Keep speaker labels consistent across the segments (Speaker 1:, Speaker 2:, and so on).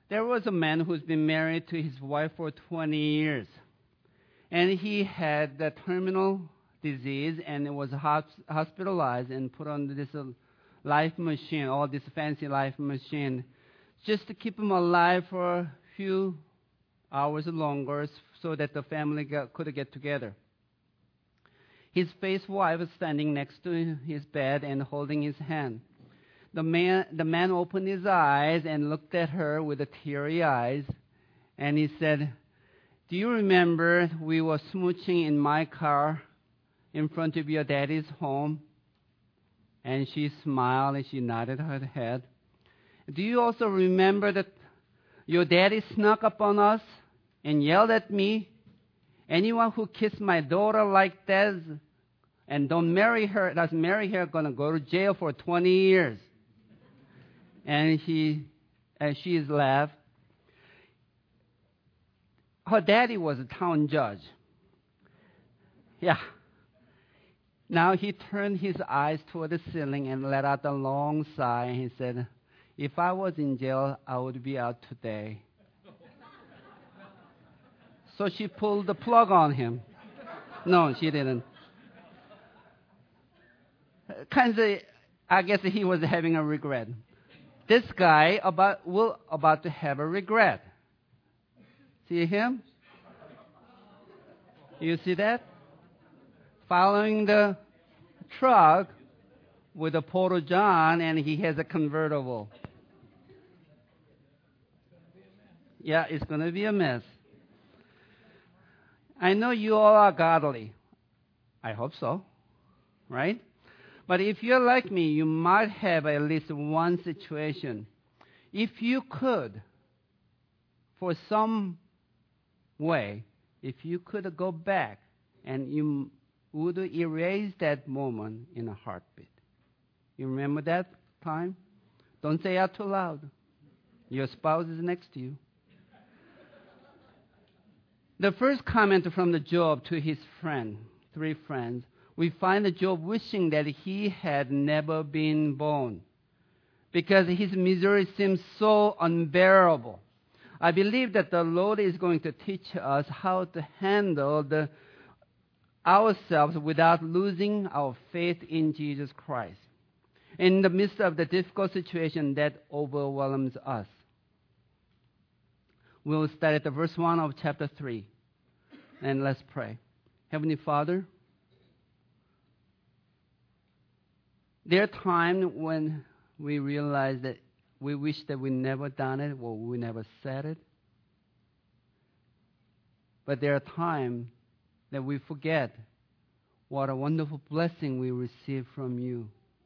Speaker 1: There was a man who's been married to his wife for 20 years. And he had the terminal disease and was hospitalized and put on this life machine, all this fancy life machine, just to keep him alive for a few hours longer so that the family could get together. His faithful wife was standing next to his bed and holding his hand. The man opened his eyes and looked at her with teary eyes, and he said, "Do you remember we were smooching in my car in front of your daddy's home?" And she smiled and she nodded her head. "Do you also remember that your daddy snuck up on us and yelled at me? Anyone who kissed my daughter like that and doesn't marry her, gonna go to jail for 20 years. And she laughed. Her daddy was a town judge. Yeah. Now he turned his eyes toward the ceiling and let out a long sigh. And he said, "If I was in jail, I would be out today." So she pulled the plug on him. No, she didn't. I guess he was having a regret. This guy about to have a regret. See him? You see that? Following the truck with a Porto John, and he has a convertible. Yeah, it's going to be a mess. I know you all are godly. I hope so, right? But if you're like me, you might have at least one situation. If you could, for some way, if you could go back and you would erase that moment in a heartbeat. You remember that time? Don't say out too loud. Your spouse is next to you. The first comment from the Job to his three friends, we find the Job wishing that he had never been born because his misery seems so unbearable. I believe that the Lord is going to teach us how to handle ourselves without losing our faith in Jesus Christ in the midst of the difficult situation that overwhelms us. We'll start at the verse 1 of chapter 3. And let's pray. Heavenly Father, there are times when we realize that we wish that we never done it or we never said it. But there are times that we forget what a wonderful blessing we receive from you.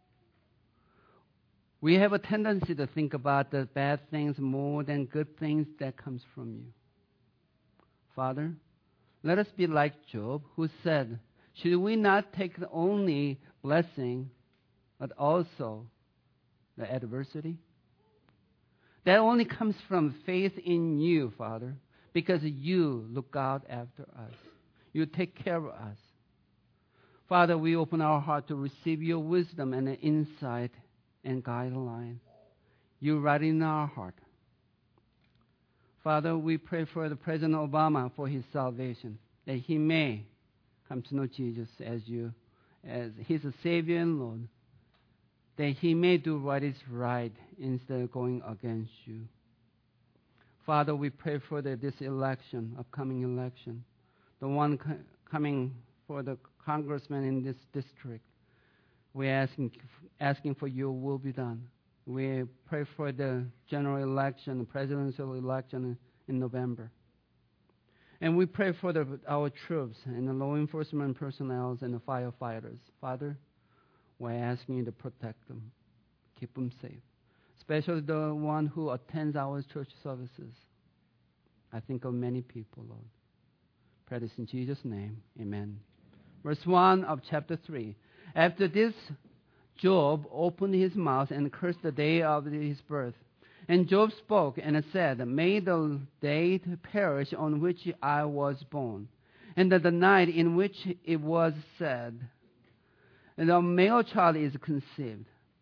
Speaker 1: We have a tendency to think about the bad things more than good things that comes from you. Father, let us be like Job, who said, should we not take the only blessing, but also the adversity? That only comes from faith in you, Father, because you look out after us. You take care of us. Father, we open our heart to receive your wisdom and insight and guideline. You write in our heart. Father, we pray for the President Obama for his salvation, that he may come to know Jesus as his Savior and Lord, that he may do what is right instead of going against you. Father, we pray for this election, upcoming election, the one coming for the congressman in this district. We're asking for your will be done. We pray for the general election, the presidential election in November. And we pray for our troops and the law enforcement personnel and the firefighters. Father, we're asking you to protect them, keep them safe, especially the one who attends our church services. I think of many people, Lord. Pray this in Jesus' name. Amen. Verse 1 of chapter 3. After this, Job opened his mouth and cursed the day of his birth. And Job spoke and said, may the day perish on which I was born, and the night in which it was said, the male child is conceived.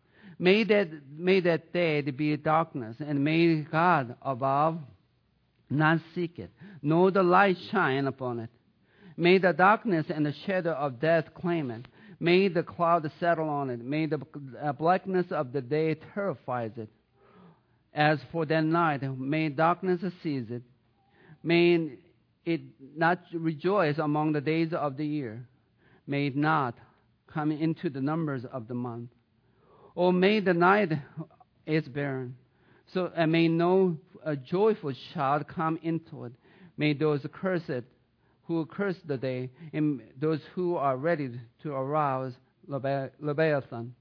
Speaker 1: May that day be darkness, and may God above not seek it, nor the light shine upon it. May the darkness and the shadow of death claim it. May the cloud settle on it. May the blackness of the day terrifies it. As for that night, may darkness seize it. May it not rejoice among the days of the year. May it not come into the numbers of the month. Or may the night is barren, so and may no joyful shout come into it. May those cursed who curse the day, and those who are ready to arouse Leviathan.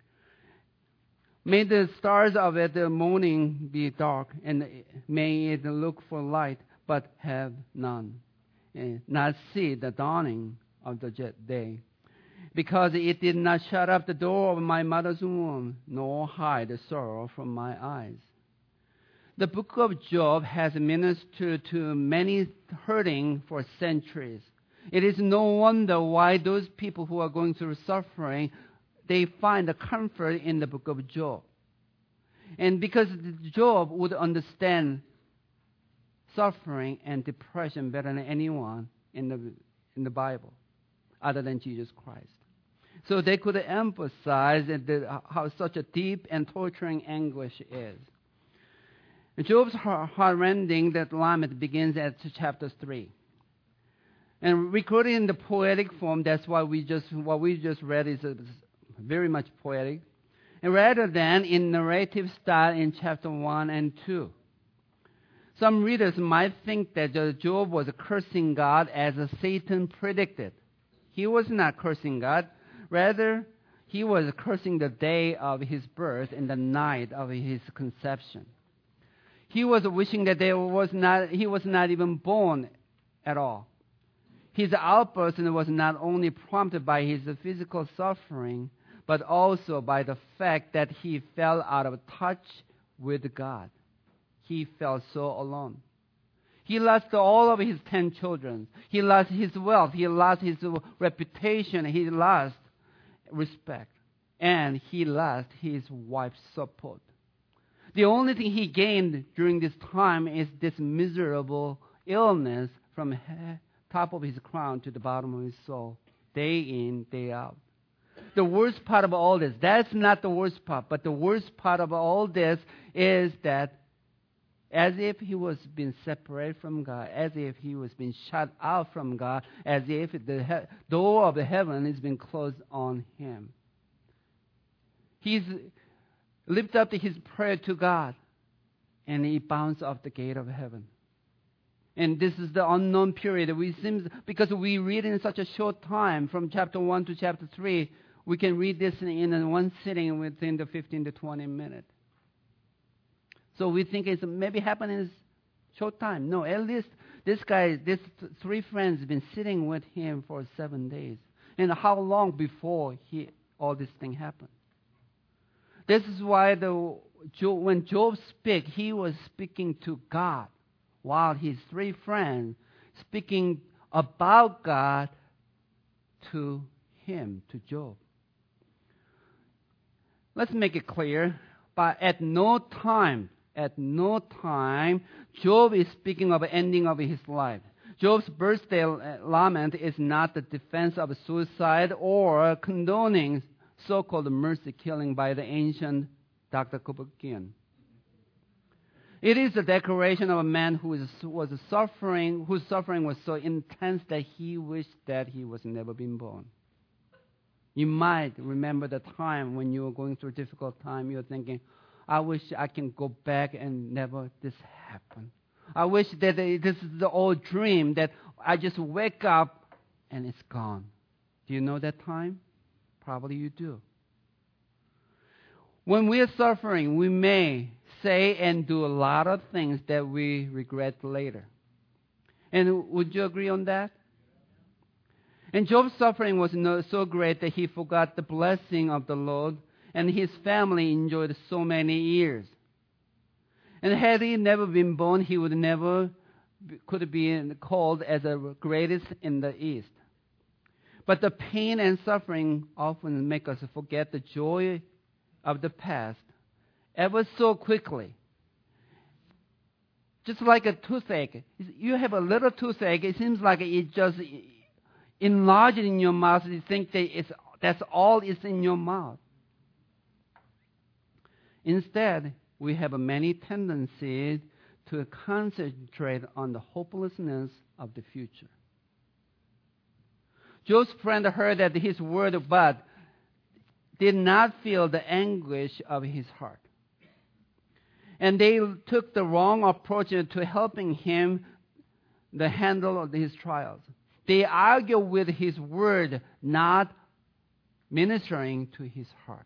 Speaker 1: May the stars of the morning be dark, and may it look for light, but have none, and not see the dawning of the day. Because it did not shut up the door of my mother's womb, nor hide the sorrow from my eyes. The book of Job has ministered to many hurting for centuries. It is no wonder why those people who are going through suffering, they find the comfort in the book of Job. And because Job would understand suffering and depression better than anyone in the Bible, other than Jesus Christ. So they could emphasize how such a deep and torturing anguish is. Job's heart-rending that lament begins at chapter 3. And recorded in the poetic form, that's why what we just read is very much poetic. And rather than in narrative style in chapter 1 and 2. Some readers might think that Job was cursing God as Satan predicted. He was not cursing God. Rather, he was cursing the day of his birth and the night of his conception. He was wishing that he was not even born at all. His outburst was not only prompted by his physical suffering, but also by the fact that he fell out of touch with God. He felt so alone. He lost all of his 10 children. He lost his wealth. He lost his reputation. He lost respect. And he lost his wife's support. The only thing he gained during this time is this miserable illness from top of his crown to the bottom of his soul, day in, day out. The worst part of all this, that's not the worst part, but the worst part of all this is that as if he was being separated from God, as if he was being shut out from God, as if the door of the heaven has been closed on him. He's lifted up his prayer to God, and he bounced off the gate of heaven. And this is the unknown period. Because we read in such a short time, from chapter 1 to chapter 3, we can read this in one sitting within the 15 to 20 minutes. So we think it's maybe happened in a short time. No, at least these 3 friends have been sitting with him for 7 days. And how long before all this thing happened? This is why when Job spoke, he was speaking to God, while his 3 friends speaking about God to him, to Job. Let's make it clear, but at no time, Job is speaking of the ending of his life. Job's birthday lament is not the defense of suicide or condoning so-called mercy killing by the ancient Dr. Kropotkin. It is a declaration of a man whose suffering was so intense that he wished that he was never been born. You might remember the time when you were going through a difficult time. You're thinking, I wish I can go back and never this happen. I wish that this is the old dream that I just wake up and it's gone. Do you know that time? Probably you do. When we are suffering, we may say and do a lot of things that we regret later. And would you agree on that? And Job's suffering was so great that he forgot the blessing of the Lord, and his family enjoyed so many years. And had he never been born, he would never could be called as the greatest in the East. But the pain and suffering often make us forget the joy of the past ever so quickly. Just like a toothache. You have a little toothache, it seems like it just enlarged in your mouth. You think that that's all is in your mouth. Instead, we have many tendencies to concentrate on the hopelessness of the future. Job's friend heard that his word, but did not feel the anguish of his heart. And they took the wrong approach to helping him the handle of his trials. They argued with his word, not ministering to his heart.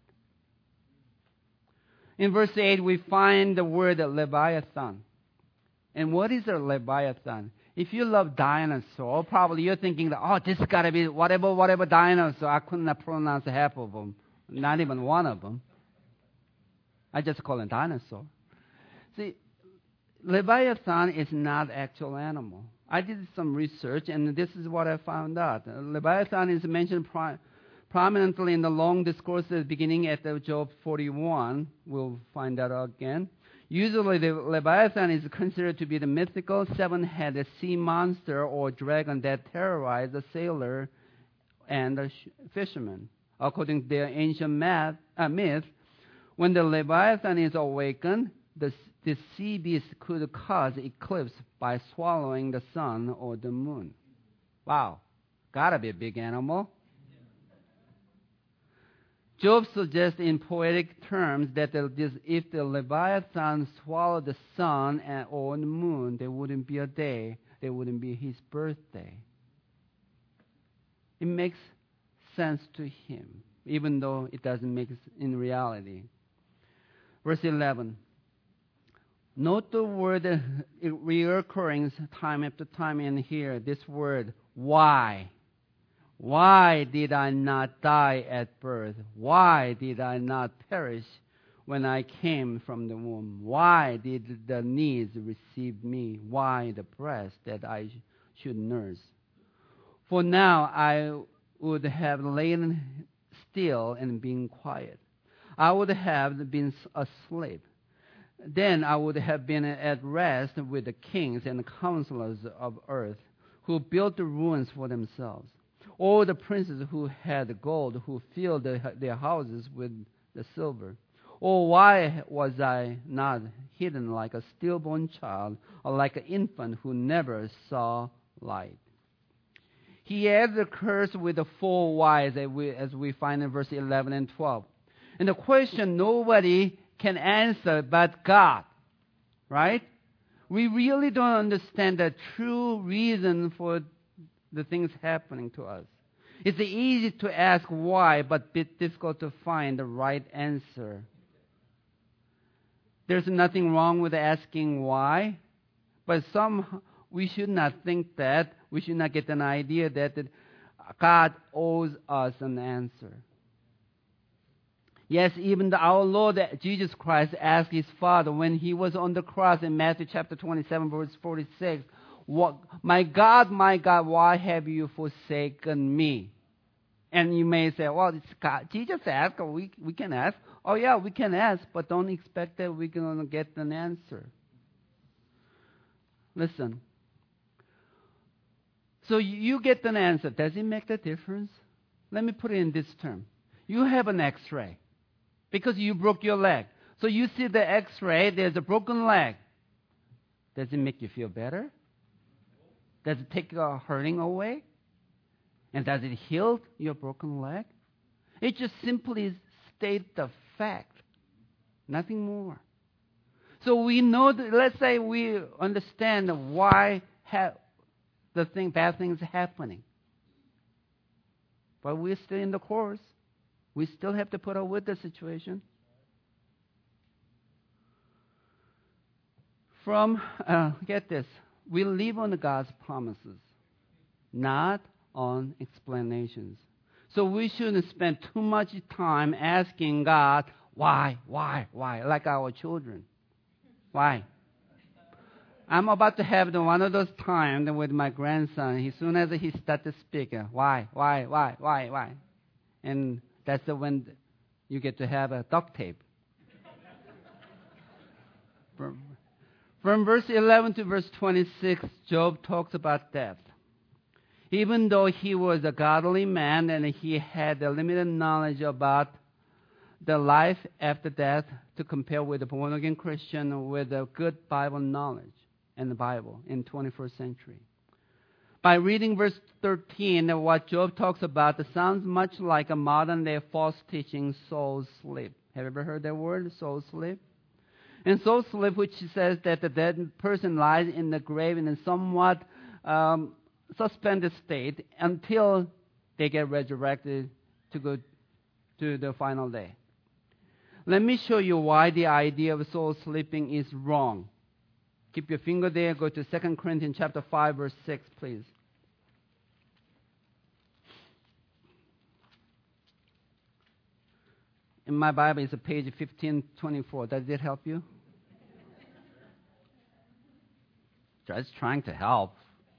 Speaker 1: In verse 8, we find the word Leviathan. And what is a Leviathan? If you love dinosaur, probably you're thinking that, oh, this got to be whatever dinosaur. I could not pronounce half of them, not even one of them. I just call it dinosaur. See, Leviathan is not actual animal. I did some research, and this is what I found out. Leviathan is mentioned prominently in the long discourses beginning at Job 41. We'll find that out again. Usually, the Leviathan is considered to be the mythical seven-headed sea monster or dragon that terrorized the sailor and the fisherman. According to their ancient myth, when the Leviathan is awakened, the sea beast could cause eclipse by swallowing the sun or the moon. Wow, gotta be a big animal. Job suggests in poetic terms that if the Leviathan swallowed the sun or the moon, there wouldn't be a day, there wouldn't be his birthday. It makes sense to him, even though it doesn't make sense in reality. Verse 11. Note the word reoccurring time after time in here, this word, why. Why did I not die at birth? Why did I not perish when I came from the womb? Why did the knees receive me? Why the breast that I should nurse? For now I would have lain still and been quiet. I would have been asleep. Then I would have been at rest with the kings and the counselors of earth, who built the ruins for themselves. All the princes who had gold, who filled their houses with the silver. Oh, why was I not hidden like a stillborn child, or like an infant who never saw light? He added the curse with the four whys, as we find in verse 11 and 12. And the question nobody can answer but God, right? We really don't understand the true reason for the things happening to us. It's easy to ask why, but a bit difficult to find the right answer. There's nothing wrong with asking why, but we should not think that, we should not get an idea that God owes us an answer. Yes, even our Lord Jesus Christ asked his Father when he was on the cross in Matthew chapter 27, verse 46, my God, why have you forsaken me? And you may say, well, it's God. Jesus asked, or we can ask. Oh, yeah, we can ask, but don't expect that we're going to get an answer. Listen. So you get an answer. Does it make a difference? Let me put it in this term. You have an x-ray because you broke your leg. So you see the x-ray, there's a broken leg. Does it make you feel better? Does it take the hurting away? And does it heal your broken leg? It just simply states the fact, nothing more. So we know that, let's say we understand why bad things are happening. But we're still in the course. We still have to put up with the situation. Get this, we live on God's promises, not on explanations. So we shouldn't spend too much time asking God, why, like our children. Why? I'm about to have one of those times with my grandson. As soon as he started speaking, why? And that's when You get to have a duct tape. From verse 11 to verse 26, Job talks about death. Even though he was a godly man and he had a limited knowledge about the life after death to compare with a born-again Christian with a good Bible knowledge and the Bible in 21st century. By reading verse 13, what Job talks about, it sounds much like a modern-day false teaching, soul sleep. Have you ever heard that word, soul sleep? And soul sleep, which says that the dead person lies in the grave in a somewhat suspended state until they get resurrected to go to the final day. Let me show you why the idea of soul sleeping is wrong. Keep your finger there. Go to 2 Corinthians chapter 5, verse 6, please. In my Bible, it's page 1524. Does it help you? Just trying to help.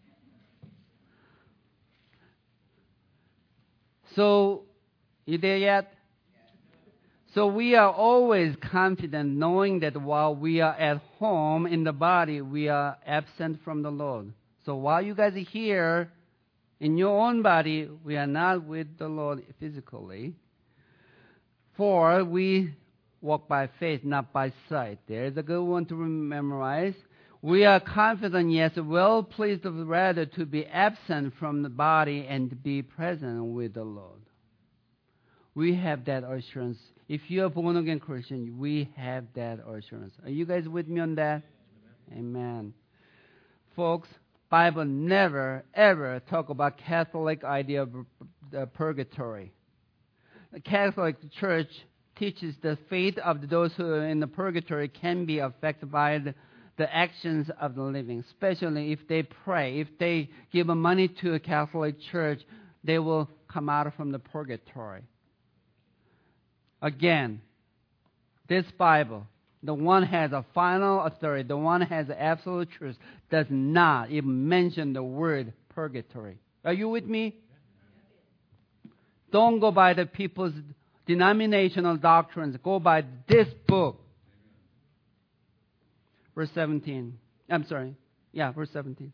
Speaker 1: So, you there yet? So we are always confident knowing that while we are at home in the body, we are absent from the Lord. So while you guys are here in your own body, we are not with the Lord physically. For we walk by faith, not by sight. There's a good one to memorize. We are confident, yes, well pleased rather to be absent from the body and to be present with the Lord. We have that assurance. If you're a born-again Christian, we have that assurance. Are you guys with me on that? Amen. Folks, Bible never, ever talk about Catholic idea of purgatory. The Catholic Church teaches the fate of those who are in the purgatory can be affected by the actions of the living, especially if they pray. If they give money to a Catholic Church, they will come out from the purgatory. Again, this Bible, the one has a final authority, the one has absolute truth, does not even mention the word purgatory. Are you with me? Don't go by the people's denominational doctrines. Go by this book. Verse 17. Verse 17.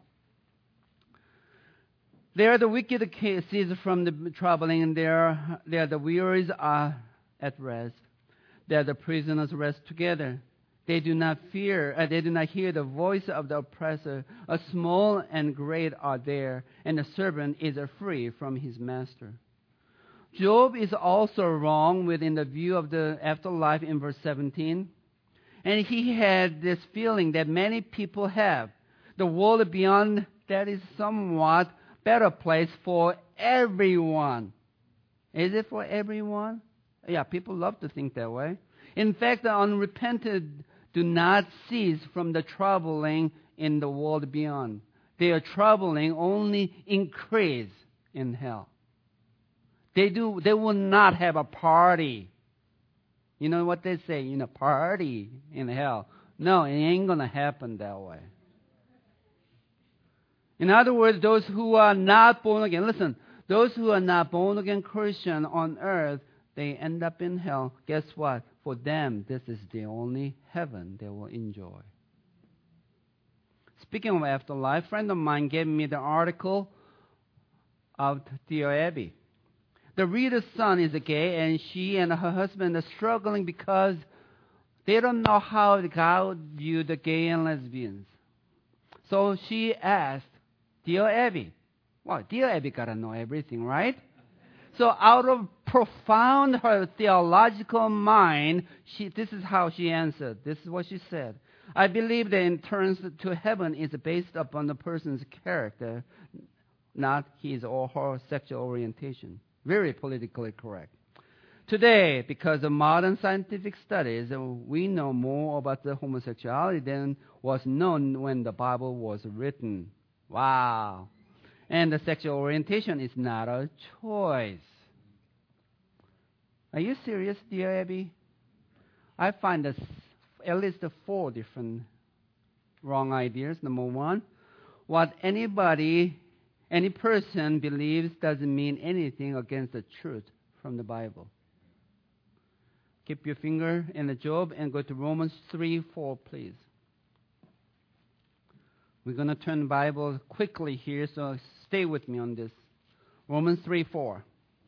Speaker 1: There the wicked cease from the troubling, and there the wearies are at rest. There the prisoners rest together. They do not hear the voice of the oppressor. A small and great are there, and the servant is free from his master. Job is also wrong within the view of the afterlife in verse 17. And he had this feeling that many people have. The world beyond that is somewhat better place for everyone. Is it for everyone? Yeah, people love to think that way. In fact, the unrepentant do not cease from the troubling in the world beyond. Their troubling only increase in hell. They will not have a party. You know what they say? Party in hell. No, it ain't going to happen that way. In other words, those who are not born again, listen, those who are not born again Christian on earth, they end up in hell. Guess what? For them, this is the only heaven they will enjoy. Speaking of afterlife, a friend of mine gave me the article of Dear Abby. The reader's son is gay, and she and her husband are struggling because they don't know how God viewed the gay and lesbians. So she asked, Dear Abby. Well, Dear Abby got to know everything, right? So out of profound her theological mind, this is how she answered. This is what she said. I believe that in terms to heaven is based upon the person's character, not his or her sexual orientation. Very politically correct. Today, because of modern scientific studies, we know more about the homosexuality than was known when the Bible was written. Wow. And the sexual orientation is not a choice. Are you serious, dear Abby? I find at least 4 different wrong ideas. Number 1, what any person believes doesn't mean anything against the truth from the Bible. Keep your finger in the Job and go to Romans 3:4, please. We're going to turn the Bible quickly here, so stay with me on this. Romans 3:4.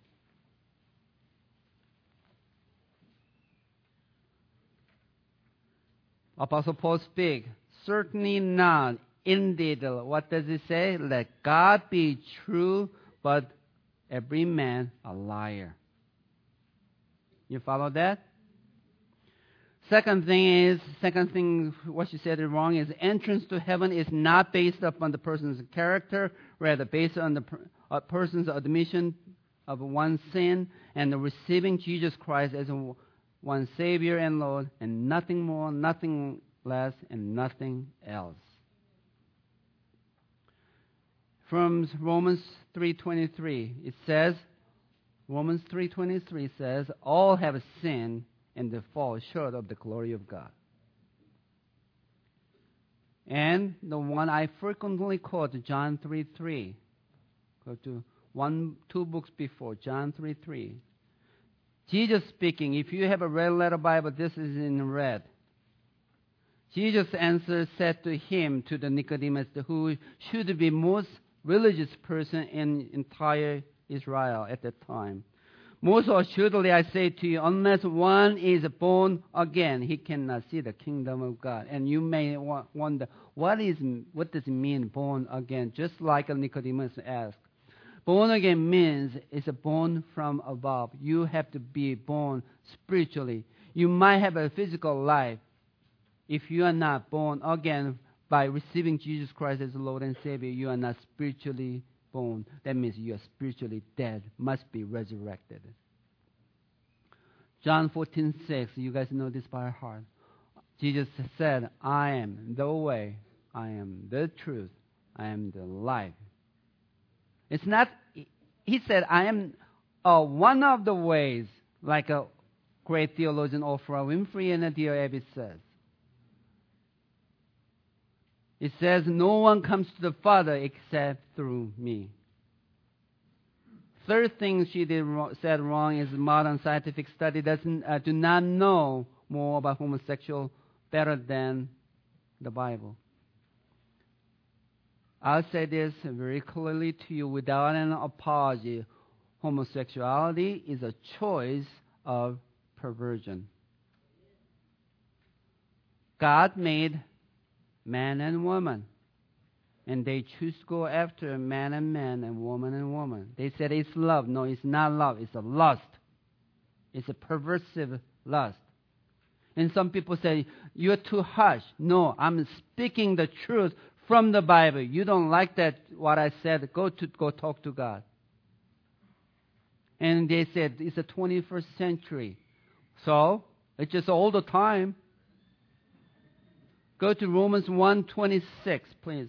Speaker 1: Apostle Paul speaks. Certainly not. Indeed, what does he say? Let God be true, but every man a liar. You follow that? Second thing, what she said wrong is entrance to heaven is not based upon the person's character, rather based on the person's admission of one's sin and receiving Jesus Christ as one Savior and Lord, and nothing more, nothing less, and nothing else. From Romans 3:23, it says, Romans 3:23 says, all have sinned and they fall short of the glory of God. And the one I frequently quote, John 3:3. Go to two books before, John 3:3. Jesus speaking, if you have a red letter Bible, this is in red. Jesus' answer said to him, to the Nicodemus, who should be most religious person in entire Israel at that time. Most assuredly, I say to you, unless one is born again, he cannot see the kingdom of God. And you may wonder, what does it mean, born again? Just like Nicodemus asked. Born again means it's born from above. You have to be born spiritually. You might have a physical life. If you are not born again by receiving Jesus Christ as Lord and Savior, you are not spiritually born. That means you are spiritually dead, must be resurrected. John 14:6, you guys know this by heart. Jesus said, I am the way, I am the truth, I am the life. It's not, he said, I am one of the ways, like a great theologian Oprah Winfrey and D.L. Abbott says. It says, no one comes to the Father except through me. Third thing she said wrong is modern scientific study do not know more about homosexual better than the Bible. I'll say this very clearly to you without an apology. Homosexuality is a choice of perversion. God made man and woman, and they choose to go after man and woman and woman. They said it's love. No, it's not love. It's a lust. It's a perversive lust. And some people say, you're too harsh. No, I'm speaking the truth from the Bible. You don't like that, what I said, go talk to God. And they said, it's the 21st century. So, it's just all the time. Go to Romans 1:26, please.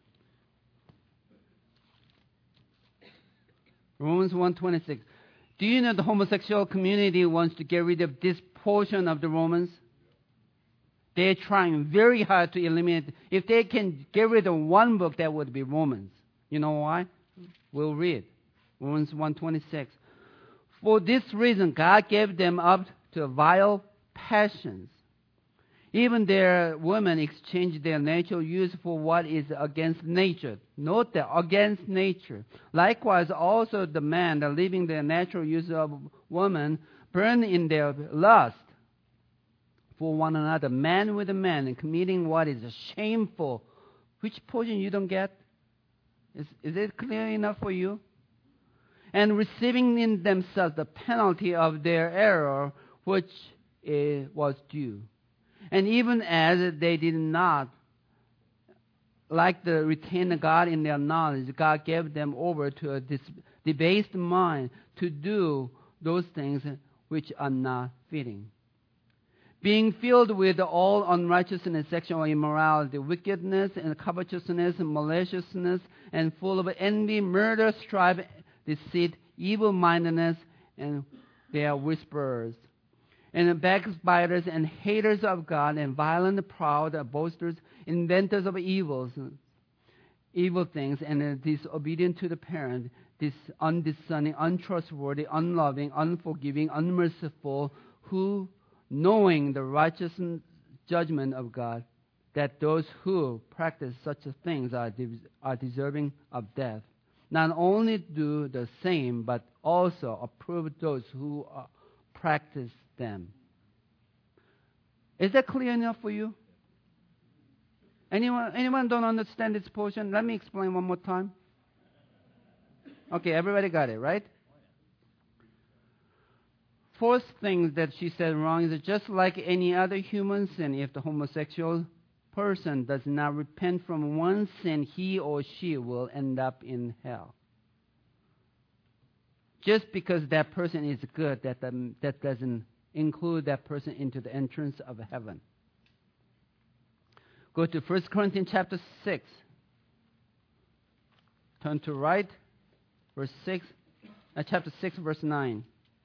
Speaker 1: Romans 1:26. Do you know the homosexual community wants to get rid of this portion of the Romans? They're trying very hard to eliminate. If they can get rid of one book, that would be Romans. You know why? We'll read. Romans 1:26. For this reason, God gave them up to vile passions. Even their women exchanged their natural use for what is against nature. Note that, against nature. Likewise, also the man, the leaving their natural use of woman, burn in their lust for one another, man with a man, and committing what is shameful. Which portion you don't get? Is it clear enough for you? And receiving in themselves the penalty of their error, which was due. And even as they did not like to retain God in their knowledge, God gave them over to a debased mind to do those things which are not fitting. Being filled with all unrighteousness, sexual immorality, wickedness, and covetousness, and maliciousness, and full of envy, murder, strife, deceit, evil-mindedness, and they are whisperers. And backbiters and haters of God, and violent, proud, boasters, inventors of evil things, and disobedient to the parent, undiscerning, untrustworthy, unloving, unforgiving, unmerciful, who, knowing the righteous judgment of God, that those who practice such things are deserving of death, not only do the same, but also approve those who practice them. Is that clear enough for you? Anyone don't understand this portion? Let me explain one more time. Okay, everybody got it, right? Fourth thing that she said wrong is just like any other human sin, if the homosexual person does not repent from one sin, he or she will end up in hell. Just because that person is good, that doesn't include that person into the entrance of heaven. Go to 1 Corinthians chapter 6. Turn to right, chapter 6, verse 9.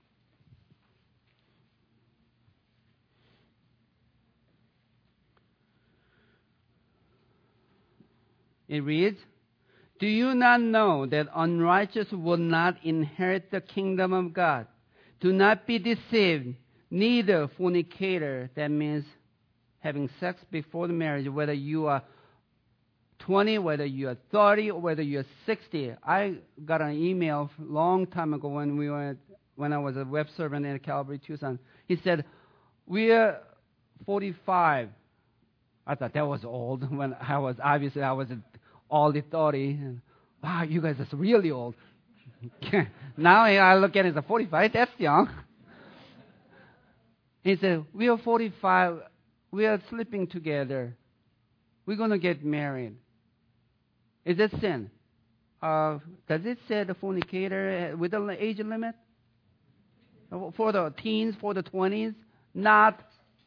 Speaker 1: It reads, "Do you not know that unrighteous will not inherit the kingdom of God? Do not be deceived, neither fornicator," that means having sex before the marriage, whether you are 20, whether you are 30, or whether you are 60. I got an email a long time ago when I was a web servant at Calvary Tucson. He said, "We are 45. I thought that was old when I was only 30. And, wow, you guys are really old. Now I look at it as a 45. That's young. He said, "We are 45. We are sleeping together. We're going to get married. Is that sin? Does it say the fornicator with the age limit? For the teens, for the 20s? Not.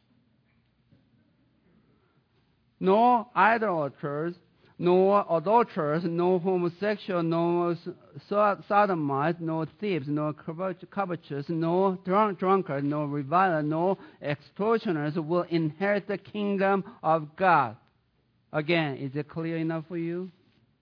Speaker 1: No idolaters, no adulterers, no homosexual, no sodomites, no thieves, no covetous, no drunkard, no reviler, no extortioners will inherit the kingdom of God." Again, is it clear enough for you?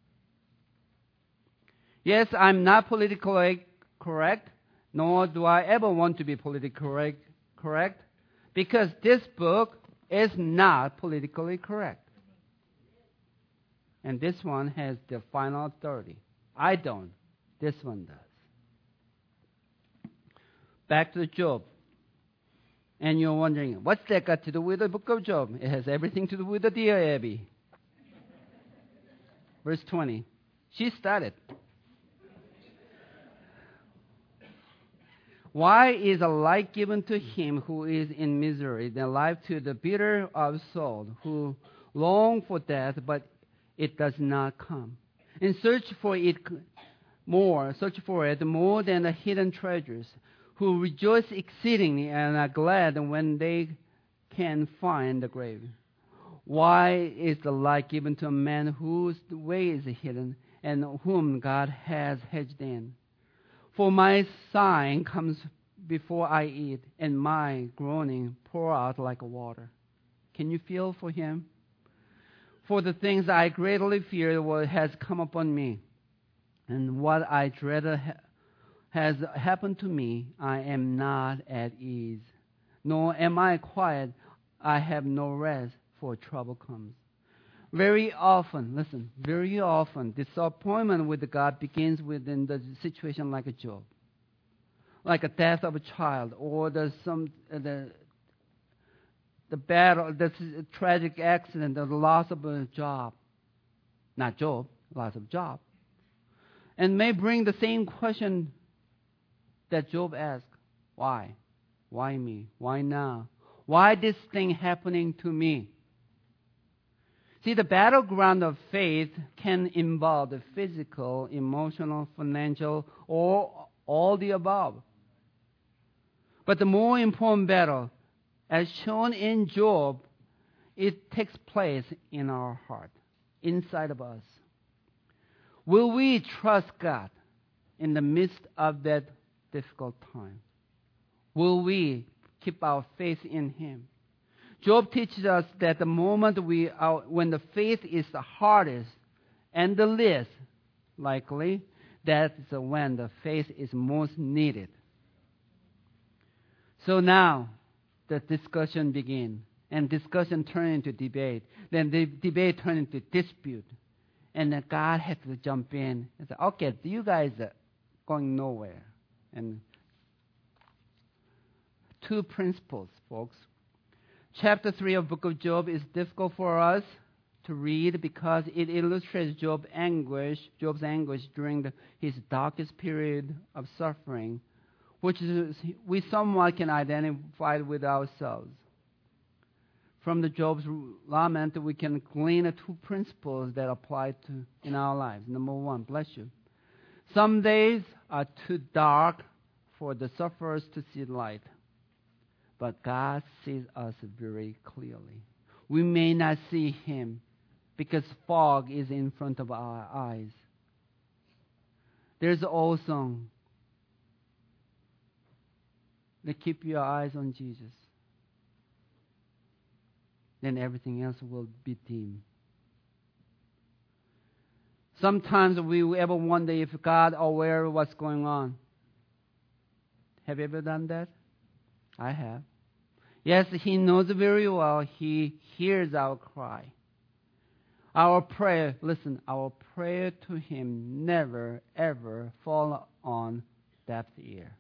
Speaker 1: Yes, I'm not politically correct, nor do I ever want to be politically correct, because this book is not politically correct. And this one has the final authority. I don't. This one does. Back to Job. And you're wondering, what's that got to do with the book of Job? It has everything to do with the dear Abby. Verse 20. She started. "Why is a light given to him who is in misery, than life to the bitter of soul, who long for death, but it does not come, and search for it more than the hidden treasures, who rejoice exceedingly and are glad when they can find the grave? Why is the light given to a man whose way is hidden, and whom God has hedged in? For my sighing comes before I eat, and my groaning pour out like water." Can you feel for him? "For the things I greatly feared has come upon me, and what I dreaded has happened to me. I am not at ease, nor am I quiet. I have no rest, for trouble comes." Very often, disappointment with God begins within the situation like a Job, like a death of a child, or the battle, the tragic accident, the loss of a job. Not Job, loss of job. And may bring the same question that Job asked. Why? Why me? Why now? Why this thing happening to me? See, the battleground of faith can involve the physical, emotional, financial, or all the above. But the more important battle, as shown in Job, it takes place in our heart, inside of us. Will we trust God in the midst of that difficult time? Will we keep our faith in Him? Job teaches us that the moment when the faith is the hardest and the least likely, that's when the faith is most needed. So now, the discussion began. And discussion turned into debate. Then the debate turned into dispute. And then God had to jump in and say, okay, you guys are going nowhere. And two principles, folks. Chapter 3 of Book of Job is difficult for us to read because it illustrates Job's anguish during his darkest period of suffering, which we somewhat can identify with ourselves. From the Job's lament, we can glean two principles that apply in our lives. Number one, bless you. Some days are too dark for the sufferers to see light, but God sees us very clearly. We may not see Him because fog is in front of our eyes. There's an old song that keep your eyes on Jesus. Then everything else will be dim. Sometimes we ever wonder if God is aware of what's going on. Have you ever done that? I have. Yes, He knows very well. He hears our cry. Our prayer, listen, our prayer to Him never, ever fall on deaf ear.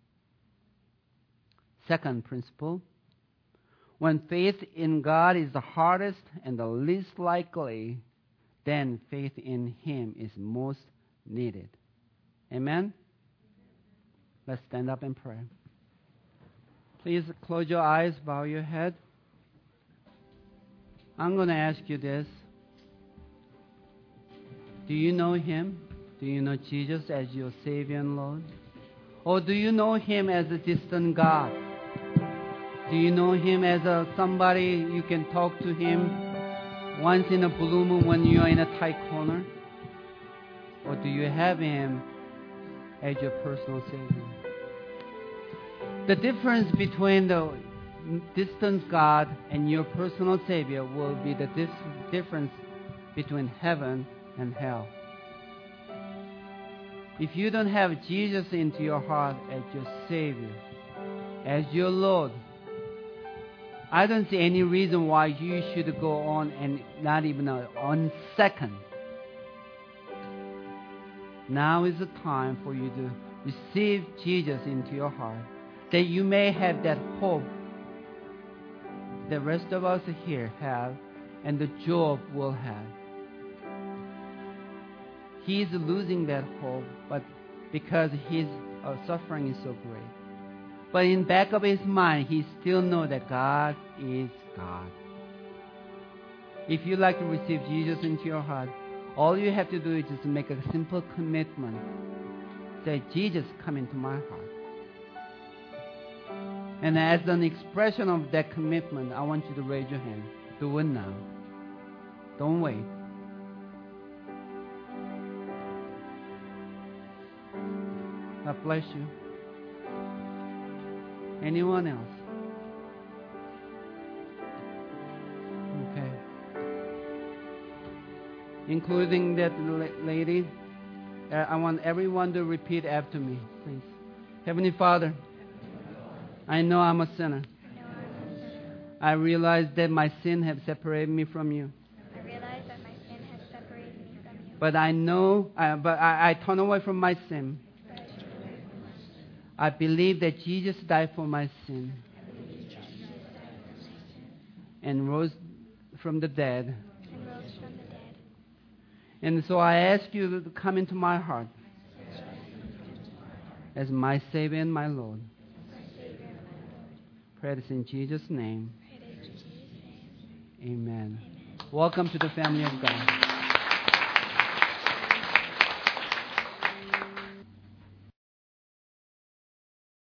Speaker 1: Second principle. When faith in God is the hardest and the least likely, then faith in Him is most needed. Amen? Let's stand up and pray. Please close your eyes, bow your head. I'm going to ask you this. Do you know Him? Do you know Jesus as your Savior and Lord? Or do you know Him as a distant God? Do you know Him as somebody you can talk to Him once in a blue moon when you are in a tight corner? Or do you have Him as your personal Savior? The difference between the distant God and your personal Savior will be the difference between heaven and hell. If you don't have Jesus into your heart as your Savior, as your Lord, I don't see any reason why you should go on and not even one second. Now is the time for you to receive Jesus into your heart, that you may have that hope the rest of us here have, and the Job will have. He is losing that hope, but because his suffering is so great. But in back of his mind, he still knows that God is God. If you like to receive Jesus into your heart, all you have to do is just make a simple commitment. Say, Jesus, come into my heart. And as an expression of that commitment, I want you to raise your hand. Do it now. Don't wait. God bless you. Anyone else? Okay. Including that lady, I want everyone to repeat after me, please. Heavenly Father, I know I'm a sinner. I realize that my sin has separated me from you. But I know, I turn away from my sin. I believe that Jesus died for my sin and rose from the dead. And so I ask you to come into my heart as my Savior and my Lord. Pray this in Jesus' name. Amen. Welcome to the family of God.